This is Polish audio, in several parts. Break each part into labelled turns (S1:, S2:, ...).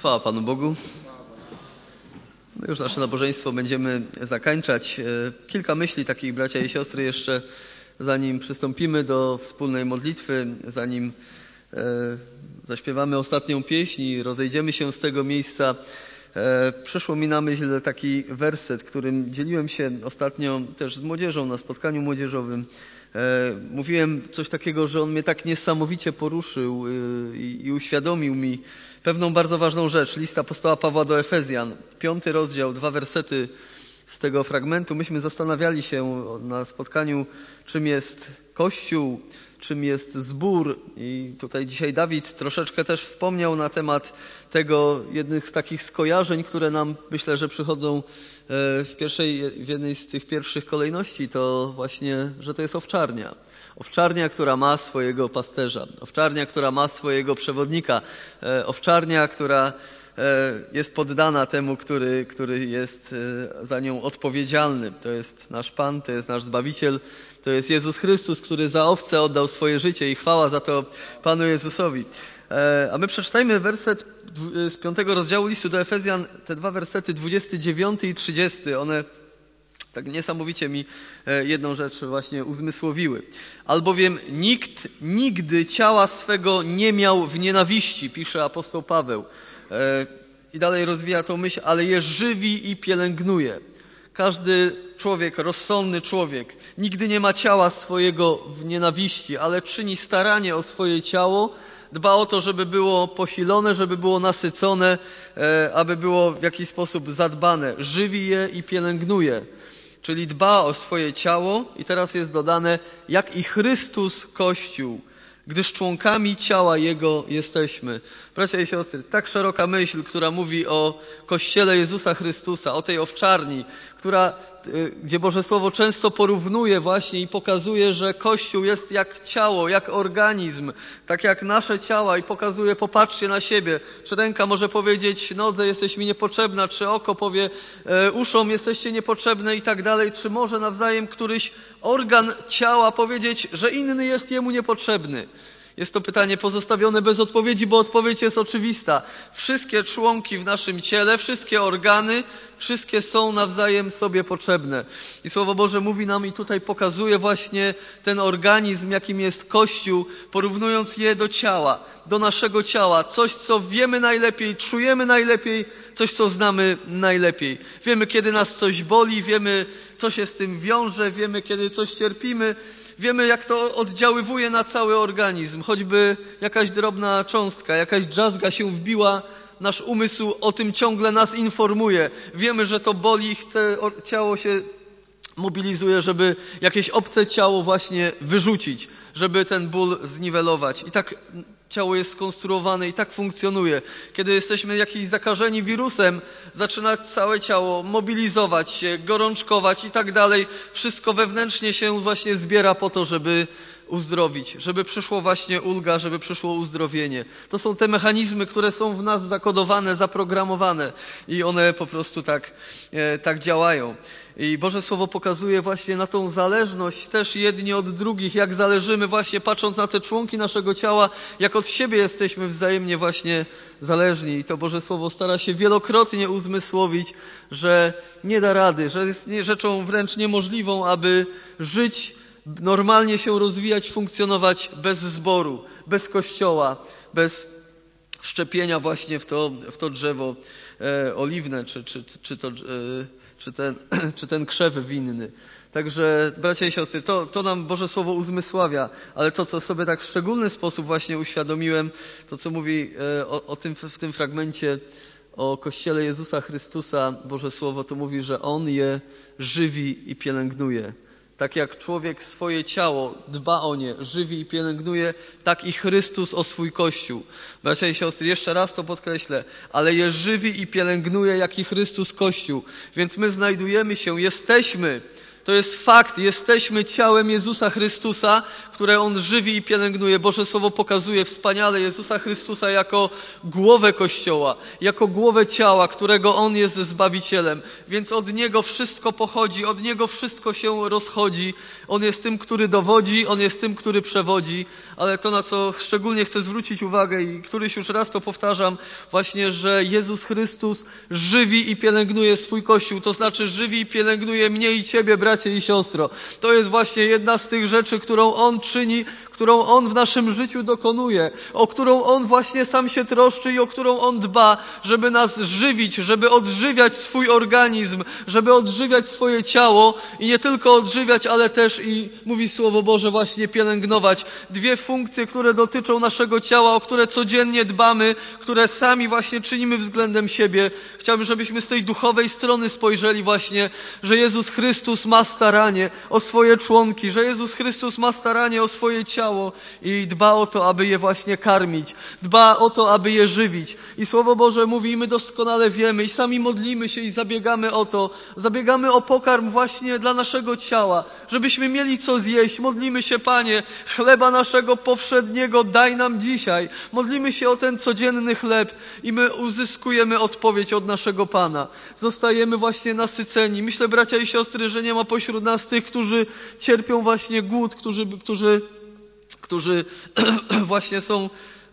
S1: Chwała Panu Bogu. My już nasze nabożeństwo będziemy zakończać. Kilka myśli takich, bracia i siostry, jeszcze zanim przystąpimy do wspólnej modlitwy, zanim zaśpiewamy ostatnią pieśń i rozejdziemy się z tego miejsca. Przyszło mi na myśl taki werset, którym dzieliłem się ostatnio też z młodzieżą na spotkaniu młodzieżowym. Mówiłem coś takiego, że on mnie tak niesamowicie poruszył i uświadomił mi pewną bardzo ważną rzecz. List apostoła Pawła do Efezjan, 5 rozdział, 2 wersety z tego fragmentu. Myśmy zastanawiali się na spotkaniu, czym jest Kościół, czym jest zbór. I tutaj dzisiaj Dawid troszeczkę też wspomniał na temat tego, jednych z takich skojarzeń, które nam, myślę, że przychodzą w jednej z tych pierwszych kolejności, to właśnie, że to jest owczarnia. Owczarnia, która ma swojego pasterza. Owczarnia, która ma swojego przewodnika. Owczarnia, która jest poddana temu, który jest za nią odpowiedzialny. To jest nasz Pan, to jest nasz Zbawiciel, to jest Jezus Chrystus, który za owce oddał swoje życie i chwała za to Panu Jezusowi. A my przeczytajmy werset z 5 rozdziału listu do Efezjan, te 2 wersety 29 i 30. One tak niesamowicie mi jedną rzecz właśnie uzmysłowiły. Albowiem nikt nigdy ciała swego nie miał w nienawiści, pisze apostoł Paweł. I dalej rozwija tą myśl, ale je żywi i pielęgnuje. Każdy człowiek, rozsądny człowiek, nigdy nie ma ciała swojego w nienawiści, ale czyni staranie o swoje ciało, dba o to, żeby było posilone, żeby było nasycone, aby było w jakiś sposób zadbane. Żywi je i pielęgnuje. Czyli dba o swoje ciało i teraz jest dodane, jak i Chrystus Kościół, gdyż członkami ciała Jego jesteśmy. Bracia i siostry, tak szeroka myśl, która mówi o Kościele Jezusa Chrystusa, o tej owczarni, gdzie Boże Słowo często porównuje właśnie i pokazuje, że Kościół jest jak ciało, jak organizm, tak jak nasze ciała i pokazuje, popatrzcie na siebie. Czy ręka może powiedzieć, nodze jesteś mi niepotrzebna, czy oko powie, uszom jesteście niepotrzebne i tak dalej, czy może nawzajem któryś organ ciała powiedzieć, że inny jest jemu niepotrzebny. Jest to pytanie pozostawione bez odpowiedzi, bo odpowiedź jest oczywista. Wszystkie członki w naszym ciele, wszystkie organy, wszystkie są nawzajem sobie potrzebne. I Słowo Boże mówi nam i tutaj pokazuje właśnie ten organizm, jakim jest Kościół, porównując je do ciała, do naszego ciała. Coś, co wiemy najlepiej, czujemy najlepiej, coś, co znamy najlepiej. Wiemy, kiedy nas coś boli, wiemy, co się z tym wiąże, wiemy, kiedy coś cierpimy. Wiemy, jak to oddziaływuje na cały organizm. Choćby jakaś drobna cząstka, jakaś drzazga się wbiła, nasz umysł o tym ciągle nas informuje. Wiemy, że to boli, ciało się mobilizuje, żeby jakieś obce ciało właśnie wyrzucić, żeby ten ból zniwelować. I tak ciało jest skonstruowane i tak funkcjonuje. Kiedy jesteśmy jakiś zakażeni wirusem, zaczyna całe ciało mobilizować się, gorączkować i tak dalej. Wszystko wewnętrznie się właśnie zbiera po to, żeby uzdrowić, żeby przyszło właśnie ulga, żeby przyszło uzdrowienie. To są te mechanizmy, które są w nas zakodowane, zaprogramowane i one po prostu tak działają. I Boże Słowo pokazuje właśnie na tą zależność też jedni od drugich, jak zależymy właśnie patrząc na te członki naszego ciała, jak od siebie jesteśmy wzajemnie właśnie zależni. I to Boże Słowo stara się wielokrotnie uzmysłowić, że nie da rady, że jest rzeczą wręcz niemożliwą, aby żyć, normalnie się rozwijać, funkcjonować bez zboru, bez Kościoła, bez wszczepienia właśnie w to drzewo oliwne, czy ten krzew winny. Także, bracia i siostry, to nam Boże Słowo uzmysławia, ale to, co sobie tak w szczególny sposób właśnie uświadomiłem, to, co mówi w tym fragmencie o Kościele Jezusa Chrystusa, Boże Słowo, to mówi, że On je żywi i pielęgnuje. Tak jak człowiek swoje ciało dba o nie, żywi i pielęgnuje, tak i Chrystus o swój Kościół. Bracia i siostry, jeszcze raz to podkreślę, ale je żywi i pielęgnuje, jak i Chrystus Kościół. Więc my znajdujemy się, jesteśmy To jest fakt, jesteśmy ciałem Jezusa Chrystusa, które On żywi i pielęgnuje. Boże Słowo pokazuje wspaniale Jezusa Chrystusa jako głowę Kościoła, jako głowę ciała, którego On jest Zbawicielem. Więc od Niego wszystko pochodzi, od Niego wszystko się rozchodzi. On jest tym, który dowodzi, On jest tym, który przewodzi. Ale to, na co szczególnie chcę zwrócić uwagę i któryś już raz to powtarzam, właśnie, że Jezus Chrystus żywi i pielęgnuje swój Kościół. To znaczy żywi i pielęgnuje mnie i Ciebie, bracie i siostro. To jest właśnie jedna z tych rzeczy, którą On czyni, którą On w naszym życiu dokonuje, o którą On właśnie sam się troszczy i o którą On dba, żeby nas żywić, żeby odżywiać swój organizm, żeby odżywiać swoje ciało i nie tylko odżywiać, ale też i, mówi Słowo Boże, właśnie pielęgnować. Dwie funkcje, które dotyczą naszego ciała, o które codziennie dbamy, które sami właśnie czynimy względem siebie. Chciałbym, żebyśmy z tej duchowej strony spojrzeli właśnie, że Jezus Chrystus ma staranie o swoje członki, że Jezus Chrystus ma staranie o swoje ciało i dba o to, aby je właśnie karmić. Dba o to, aby je żywić. I Słowo Boże mówi, i my doskonale wiemy i sami modlimy się i zabiegamy o to. Zabiegamy o pokarm właśnie dla naszego ciała, żebyśmy mieli co zjeść. Modlimy się, Panie, chleba naszego powszedniego daj nam dzisiaj. Modlimy się o ten codzienny chleb i my uzyskujemy odpowiedź od naszego Pana. Zostajemy właśnie nasyceni. Myślę, bracia i siostry, że nie ma pośród nas tych, którzy cierpią właśnie głód, którzy właśnie są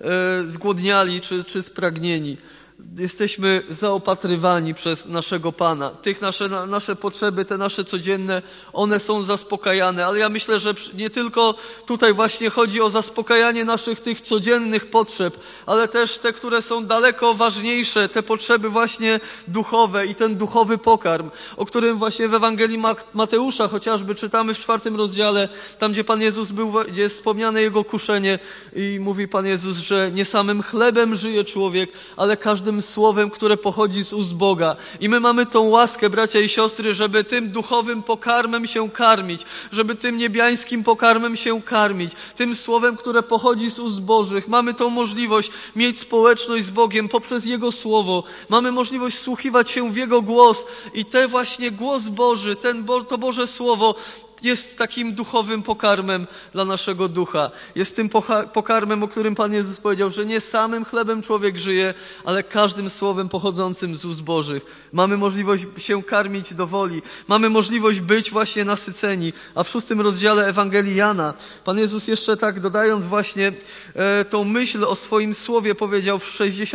S1: zgłodniali czy spragnieni. Jesteśmy zaopatrywani przez naszego Pana. Nasze potrzeby, te nasze codzienne, one są zaspokajane. Ale ja myślę, że nie tylko tutaj właśnie chodzi o zaspokajanie naszych tych codziennych potrzeb, ale też te, które są daleko ważniejsze, te potrzeby właśnie duchowe i ten duchowy pokarm, o którym właśnie w Ewangelii Mateusza chociażby czytamy w 4 rozdziale, tam gdzie Pan Jezus był, gdzie jest wspomniane Jego kuszenie i mówi Pan Jezus, że nie samym chlebem żyje człowiek, ale każdym słowem, które pochodzi z ust Boga. I my mamy tą łaskę, bracia i siostry, żeby tym duchowym pokarmem się karmić, żeby tym niebiańskim pokarmem się karmić, tym słowem, które pochodzi z ust Bożych. Mamy tą możliwość mieć społeczność z Bogiem poprzez Jego Słowo. Mamy możliwość wsłuchiwać się w Jego głos i ten właśnie głos Boży, to Boże Słowo jest takim duchowym pokarmem dla naszego ducha. Jest tym pokarmem, o którym Pan Jezus powiedział, że nie samym chlebem człowiek żyje, ale każdym słowem pochodzącym z ust Bożych. Mamy możliwość się karmić do woli. Mamy możliwość być właśnie nasyceni. A w 6 rozdziale Ewangelii Jana Pan Jezus jeszcze tak dodając właśnie tą myśl o swoim słowie powiedział w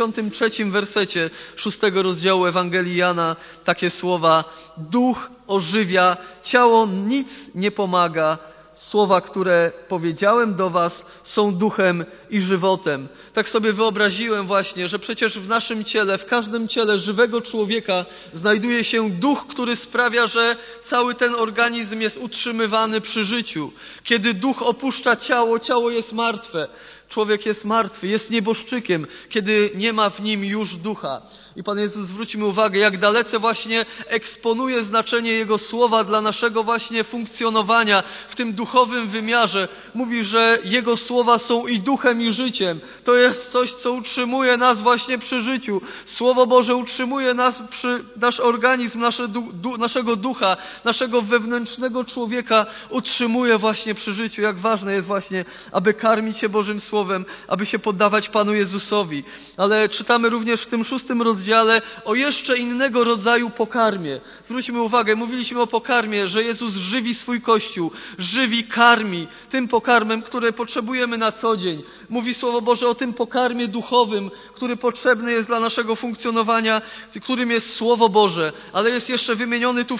S1: 63 wersecie 6 rozdziału Ewangelii Jana takie słowa: Duch ożywia, ciało nic nie pomaga. Słowa, które powiedziałem do was, są duchem i żywotem. Tak sobie wyobraziłem właśnie, że przecież w naszym ciele, w każdym ciele żywego człowieka znajduje się duch, który sprawia, że cały ten organizm jest utrzymywany przy życiu. Kiedy duch opuszcza ciało, ciało jest martwe. Człowiek jest martwy, jest nieboszczykiem, kiedy nie ma w nim już ducha. I Pan Jezus, zwróćmy uwagę, jak dalece właśnie eksponuje znaczenie Jego słowa dla naszego właśnie funkcjonowania w tym duchowym wymiarze. Mówi, że Jego słowa są i duchem, i życiem. To jest coś, co utrzymuje nas właśnie przy życiu. Słowo Boże utrzymuje nas nasz organizm, naszego ducha, naszego wewnętrznego człowieka utrzymuje właśnie przy życiu. Jak ważne jest właśnie, aby karmić się Bożym Słowem, aby się poddawać Panu Jezusowi. Ale czytamy również w tym 6 rozdziale o jeszcze innego rodzaju pokarmie. Zwróćmy uwagę, mówiliśmy o pokarmie, że Jezus żywi swój Kościół, żywi, karmi tym pokarmem, który potrzebujemy na co dzień. Mówi Słowo Boże o tym pokarmie duchowym, który potrzebny jest dla naszego funkcjonowania, którym jest Słowo Boże. Ale jest jeszcze wymieniony tu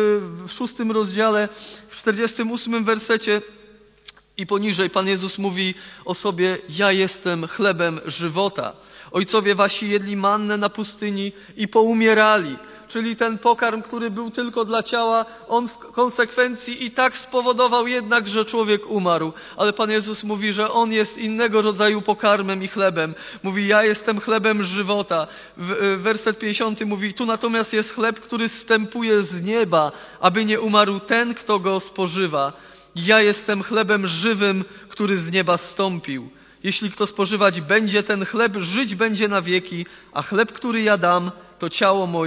S1: w 6 rozdziale, w 48 wersecie i poniżej Pan Jezus mówi o sobie: ja jestem chlebem żywota. Ojcowie wasi jedli mannę na pustyni i poumierali. Czyli ten pokarm, który był tylko dla ciała, on w konsekwencji i tak spowodował jednak, że człowiek umarł. Ale Pan Jezus mówi, że On jest innego rodzaju pokarmem i chlebem. Mówi: ja jestem chlebem żywota. Werset 50 mówi: tu natomiast jest chleb, który zstępuje z nieba, aby nie umarł ten, kto go spożywa. Ja jestem chlebem żywym, który z nieba zstąpił. Jeśli kto spożywać będzie ten chleb, żyć będzie na wieki, a chleb, który ja dam, to ciało moje,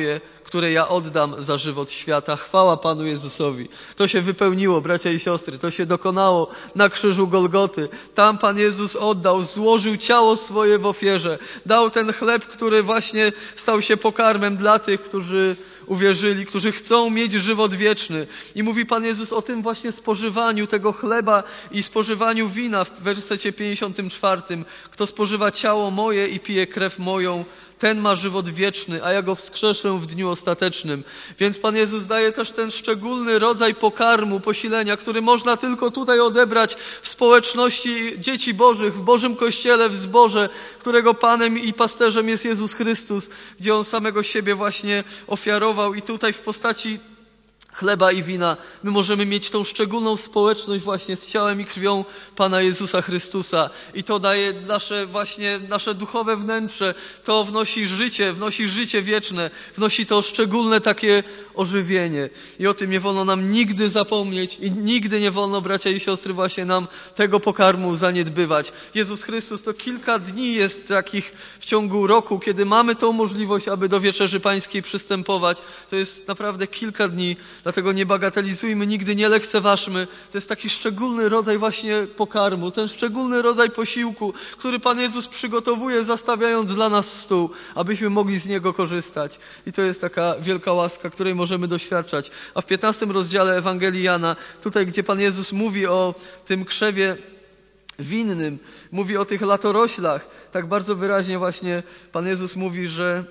S1: które ja oddam za żywot świata. Chwała Panu Jezusowi. To się wypełniło, bracia i siostry, to się dokonało na krzyżu Golgoty. Tam Pan Jezus oddał, złożył ciało swoje w ofierze. Dał ten chleb, który właśnie stał się pokarmem dla tych, którzy uwierzyli, którzy chcą mieć żywot wieczny. I mówi Pan Jezus o tym właśnie spożywaniu tego chleba i spożywaniu wina w wersecie 54. Kto spożywa ciało moje i pije krew moją, ten ma żywot wieczny, a ja go wskrzeszę w dniu ostatecznym. Więc Pan Jezus daje też ten szczególny rodzaj pokarmu, posilenia, który można tylko tutaj odebrać w społeczności dzieci Bożych, w Bożym Kościele, w zborze, którego Panem i pasterzem jest Jezus Chrystus, gdzie On samego siebie właśnie ofiarował i tutaj w postaci chleba i wina my możemy mieć tą szczególną społeczność właśnie z ciałem i krwią Pana Jezusa Chrystusa. I to daje nasze duchowe wnętrze, to wnosi życie wieczne, wnosi to szczególne takie ożywienie. I o tym nie wolno nam nigdy zapomnieć i nigdy nie wolno, bracia i siostry, właśnie nam tego pokarmu zaniedbywać. Jezus Chrystus to kilka dni jest takich w ciągu roku, kiedy mamy tą możliwość, aby do Wieczerzy Pańskiej przystępować. To jest naprawdę kilka dni, dlatego nie bagatelizujmy, nigdy nie lekceważmy. To jest taki szczególny rodzaj właśnie pokarmu, ten szczególny rodzaj posiłku, który Pan Jezus przygotowuje, zastawiając dla nas stół, abyśmy mogli z niego korzystać. I to jest taka wielka łaska, której możemy doświadczać. A w 15 rozdziale Ewangelii Jana, tutaj gdzie Pan Jezus mówi o tym krzewie winnym, mówi o tych latoroślach, tak bardzo wyraźnie właśnie Pan Jezus mówi, że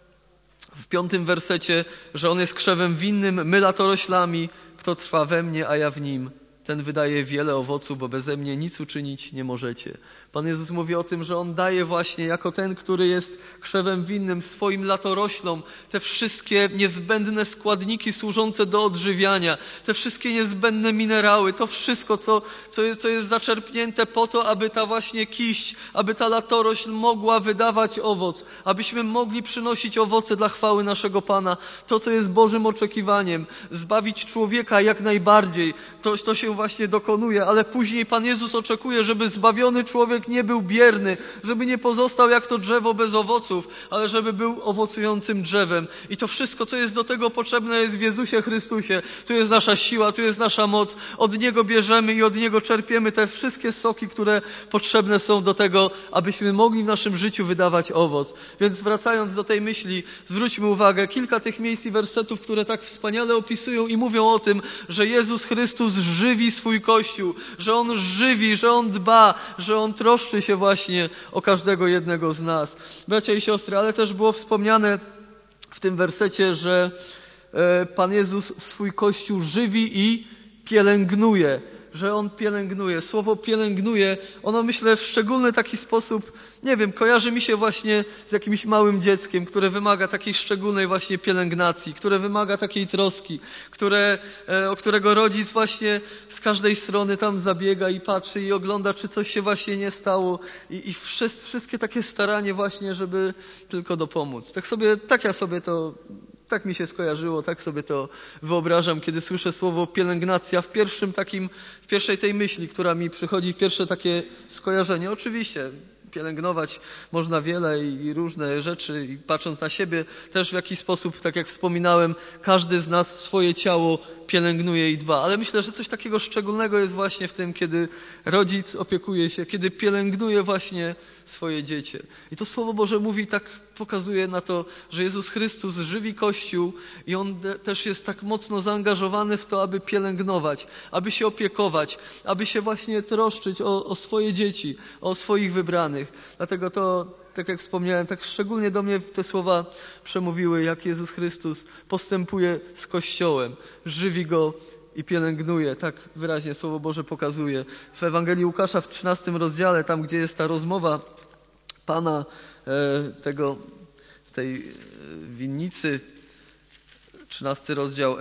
S1: w 5 wersecie, że On jest krzewem winnym, my latoroślami, kto trwa we mnie, a ja w Nim, ten wydaje wiele owoców, bo beze mnie nic uczynić nie możecie. Pan Jezus mówi o tym, że On daje właśnie jako ten, który jest krzewem winnym swoim latoroślom te wszystkie niezbędne składniki służące do odżywiania, te wszystkie niezbędne minerały, to wszystko, co jest zaczerpnięte po to, aby ta właśnie kiść, aby ta latorośl mogła wydawać owoc, abyśmy mogli przynosić owoce dla chwały naszego Pana. To, co jest Bożym oczekiwaniem, zbawić człowieka jak najbardziej, to się właśnie dokonuje, ale później Pan Jezus oczekuje, żeby zbawiony człowiek nie był bierny, żeby nie pozostał jak to drzewo bez owoców, ale żeby był owocującym drzewem. I to wszystko, co jest do tego potrzebne, jest w Jezusie Chrystusie. Tu jest nasza siła, tu jest nasza moc. Od Niego bierzemy i od Niego czerpiemy te wszystkie soki, które potrzebne są do tego, abyśmy mogli w naszym życiu wydawać owoc. Więc wracając do tej myśli, zwróćmy uwagę, kilka tych miejsc i wersetów, które tak wspaniale opisują i mówią o tym, że Jezus Chrystus żywi swój Kościół, że On żywi, że On dba, że On troszczy się właśnie o każdego jednego z nas. Bracia i siostry, ale też było wspomniane w tym wersecie, że Pan Jezus swój Kościół żywi i pielęgnuje, że On pielęgnuje. Słowo pielęgnuje, ono myślę w szczególny taki sposób, nie wiem, kojarzy mi się właśnie z jakimś małym dzieckiem, które wymaga takiej szczególnej właśnie pielęgnacji, które wymaga takiej troski, o którego rodzic właśnie z każdej strony tam zabiega i patrzy i ogląda, czy coś się właśnie nie stało i wszystkie takie staranie właśnie, żeby tylko dopomóc. Tak mi się skojarzyło, tak sobie to wyobrażam, kiedy słyszę słowo pielęgnacja w pierwszej tej myśli, która mi przychodzi, pierwsze takie skojarzenie. Oczywiście pielęgnować można wiele i różne rzeczy i patrząc na siebie też w jakiś sposób, tak jak wspominałem, każdy z nas swoje ciało pielęgnuje i dba. Ale myślę, że coś takiego szczególnego jest właśnie w tym, kiedy rodzic opiekuje się, kiedy pielęgnuje właśnie swoje dziecię. I to Słowo Boże mówi, tak pokazuje na to, że Jezus Chrystus żywi Kościół i On też jest tak mocno zaangażowany w to, aby pielęgnować, aby się opiekować, aby się właśnie troszczyć o swoje dzieci, o swoich wybranych. Dlatego to, tak jak wspomniałem, tak szczególnie do mnie te słowa przemówiły, jak Jezus Chrystus postępuje z Kościołem, żywi go i pielęgnuje. Tak wyraźnie Słowo Boże pokazuje. W Ewangelii Łukasza w 13 rozdziale, tam gdzie jest ta rozmowa Pana tej winnicy, 13 rozdział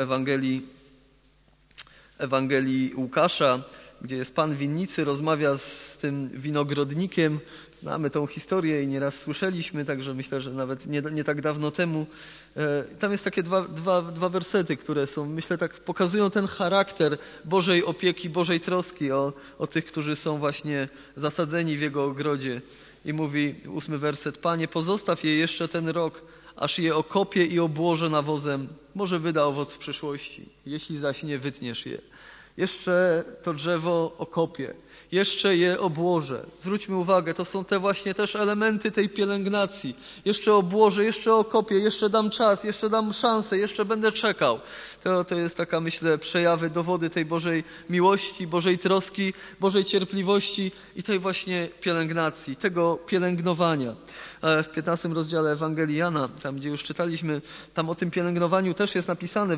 S1: Ewangelii Łukasza, gdzie jest Pan winnicy, rozmawia z tym winogrodnikiem. Znamy tą historię i nieraz słyszeliśmy, także myślę, że nawet nie tak dawno temu. Tam jest takie dwa wersety, które są, myślę, tak pokazują ten charakter Bożej opieki, Bożej troski o tych, którzy są właśnie zasadzeni w Jego ogrodzie. I mówi 8 werset: Panie, pozostaw je jeszcze ten rok, aż je okopię i obłożę nawozem. Może wyda owoc w przyszłości, jeśli zaś nie wytniesz je. Jeszcze to drzewo okopię, jeszcze je obłożę. Zwróćmy uwagę, to są te właśnie też elementy tej pielęgnacji. Jeszcze obłożę, jeszcze okopię, jeszcze dam czas, jeszcze dam szansę, jeszcze będę czekał. To jest taka, myślę, przejawy, dowody tej Bożej miłości, Bożej troski, Bożej cierpliwości i tej właśnie pielęgnacji, tego pielęgnowania. W 15 rozdziale Ewangelii Jana, tam gdzie już czytaliśmy, tam o tym pielęgnowaniu też jest napisane w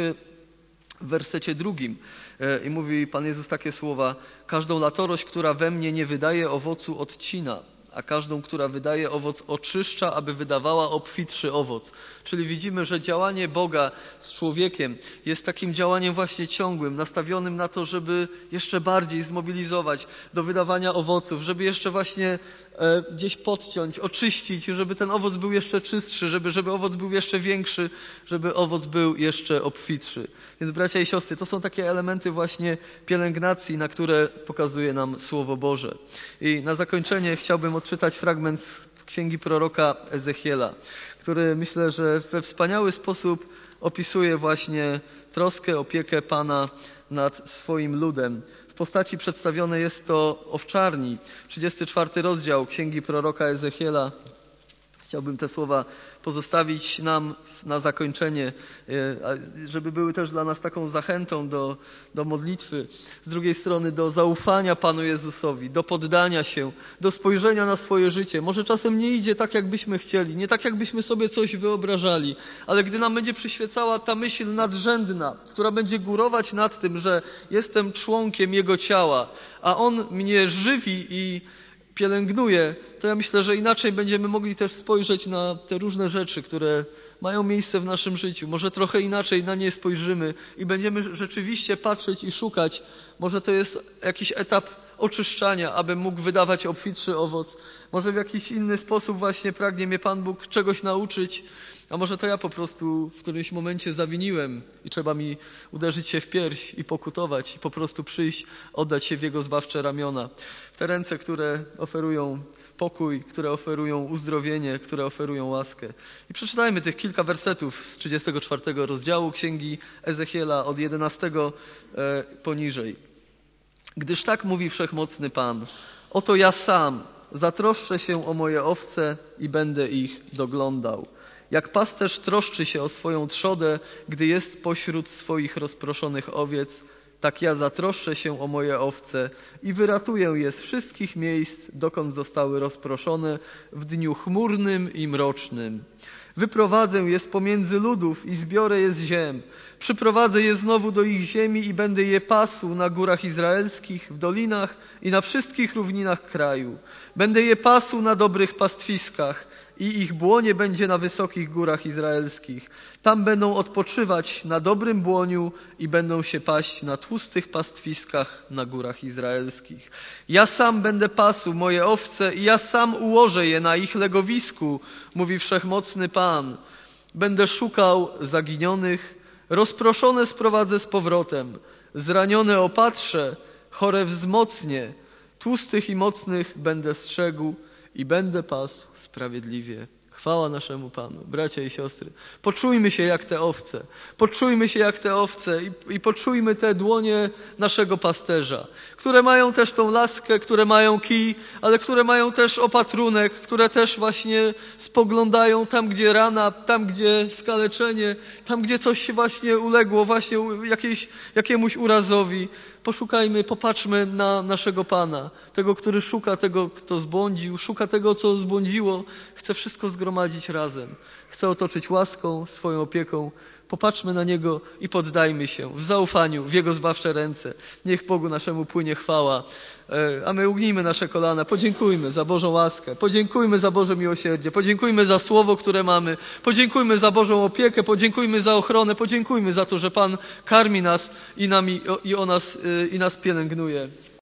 S1: wersecie 2. I mówi Pan Jezus takie słowa: każdą latorość, która we mnie nie wydaje owocu, odcina, a każdą, która wydaje owoc, oczyszcza, aby wydawała obfitszy owoc. Czyli widzimy, że działanie Boga z człowiekiem jest takim działaniem właśnie ciągłym, nastawionym na to, żeby jeszcze bardziej zmobilizować do wydawania owoców, żeby jeszcze właśnie gdzieś podciąć, oczyścić, żeby ten owoc był jeszcze czystszy, żeby owoc był jeszcze większy, żeby owoc był jeszcze obfitszy. Więc bracia i siostry, to są takie elementy właśnie pielęgnacji, na które pokazuje nam Słowo Boże. I na zakończenie chciałbym odczytać fragment z księgi proroka Ezechiela, który myślę, że we wspaniały sposób opisuje właśnie troskę, opiekę Pana nad swoim ludem. W postaci przedstawione jest to owczarni. 34 rozdział księgi proroka Ezechiela. Chciałbym te słowa pozostawić nam na zakończenie, żeby były też dla nas taką zachętą do modlitwy. Z drugiej strony do zaufania Panu Jezusowi, do poddania się, do spojrzenia na swoje życie. Może czasem nie idzie tak, jakbyśmy chcieli, nie tak, jakbyśmy sobie coś wyobrażali, ale gdy nam będzie przyświecała ta myśl nadrzędna, która będzie górować nad tym, że jestem członkiem Jego ciała, a On mnie żywi i pielęgnuje, to ja myślę, że inaczej będziemy mogli też spojrzeć na te różne rzeczy, które mają miejsce w naszym życiu. Może trochę inaczej na nie spojrzymy i będziemy rzeczywiście patrzeć i szukać. Może to jest jakiś etap oczyszczania, aby mógł wydawać obfitszy owoc. Może w jakiś inny sposób właśnie pragnie mnie Pan Bóg czegoś nauczyć, a może to ja po prostu w którymś momencie zawiniłem i trzeba mi uderzyć się w pierś i pokutować i po prostu przyjść, oddać się w Jego zbawcze ramiona. W te ręce, które oferują pokój, które oferują uzdrowienie, które oferują łaskę. I przeczytajmy tych kilka wersetów z 34 rozdziału księgi Ezechiela od 11 poniżej. Gdyż tak mówi Wszechmocny Pan: oto ja sam zatroszczę się o moje owce i będę ich doglądał. Jak pasterz troszczy się o swoją trzodę, gdy jest pośród swoich rozproszonych owiec, tak ja zatroszczę się o moje owce i wyratuję je z wszystkich miejsc, dokąd zostały rozproszone w dniu chmurnym i mrocznym. Wyprowadzę je z pomiędzy ludów i zbiorę je z ziem. Przyprowadzę je znowu do ich ziemi i będę je pasł na górach izraelskich, w dolinach i na wszystkich równinach kraju. Będę je pasł na dobrych pastwiskach i ich błonie będzie na wysokich górach izraelskich. Tam będą odpoczywać na dobrym błoniu i będą się paść na tłustych pastwiskach na górach izraelskich. Ja sam będę pasł moje owce i ja sam ułożę je na ich legowisku, mówi Wszechmocny Pan. Będę szukał zaginionych, rozproszone sprowadzę z powrotem, zranione opatrzę, chore wzmocnię, tłustych i mocnych będę strzegł i będę pasł sprawiedliwie. Chwała naszemu Panu. Bracia i siostry, poczujmy się jak te owce. Poczujmy się jak te owce i poczujmy te dłonie naszego pasterza, które mają też tą laskę, które mają kij, ale które mają też opatrunek, które też właśnie spoglądają tam, gdzie rana, tam, gdzie skaleczenie, tam, gdzie coś się właśnie uległo, właśnie jakiemuś urazowi. Poszukajmy, popatrzmy na naszego Pana, tego, który szuka tego, kto zbłądził, szuka tego, co zbłądziło, chce wszystko zgromadzić razem. Chce otoczyć łaską, swoją opieką. Popatrzmy na Niego i poddajmy się w zaufaniu, w Jego zbawcze ręce. Niech Bogu naszemu płynie chwała. A my ugnijmy nasze kolana, podziękujmy za Bożą łaskę, podziękujmy za Boże miłosierdzie, podziękujmy za słowo, które mamy, podziękujmy za Bożą opiekę, podziękujmy za ochronę, podziękujmy za to, że Pan karmi nas i nas pielęgnuje.